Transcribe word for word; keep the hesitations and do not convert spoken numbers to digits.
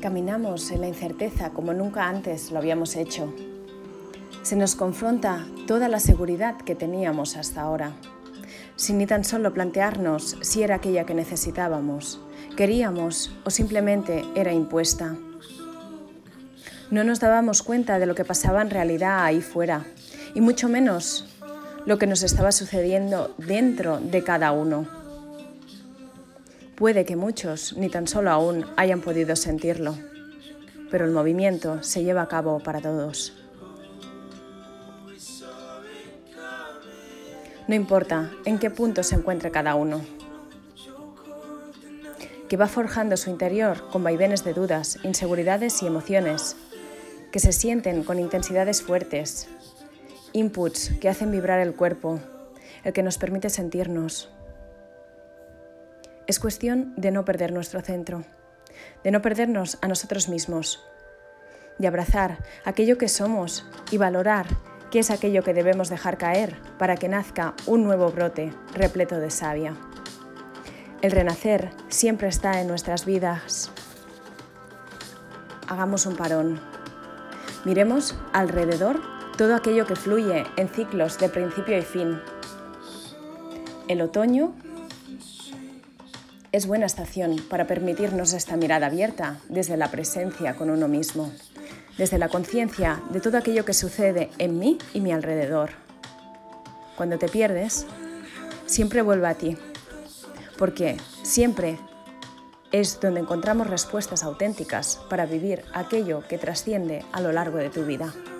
Caminamos en la incerteza como nunca antes lo habíamos hecho. Se nos confronta toda la seguridad que teníamos hasta ahora, sin ni tan solo plantearnos si era aquella que necesitábamos, queríamos o simplemente era impuesta. No nos dábamos cuenta de lo que pasaba en realidad ahí fuera, y mucho menos lo que nos estaba sucediendo dentro de cada uno. Puede que muchos ni tan solo aún hayan podido sentirlo, pero el movimiento se lleva a cabo para todos. No importa en qué punto se encuentre cada uno, que va forjando su interior con vaivenes de dudas, inseguridades y emociones, que se sienten con intensidades fuertes, inputs que hacen vibrar el cuerpo, el que nos permite sentirnos. Es cuestión de no perder nuestro centro, de no perdernos a nosotros mismos, de abrazar aquello que somos y valorar qué es aquello que debemos dejar caer para que nazca un nuevo brote repleto de savia. El renacer siempre está en nuestras vidas. Hagamos un parón. Miremos alrededor todo aquello que fluye en ciclos de principio y fin. El otoño es buena estación para permitirnos esta mirada abierta desde la presencia con uno mismo, desde la conciencia de todo aquello que sucede en mí y mi alrededor. Cuando te pierdes, siempre vuelve a ti, porque siempre es donde encontramos respuestas auténticas para vivir aquello que trasciende a lo largo de tu vida.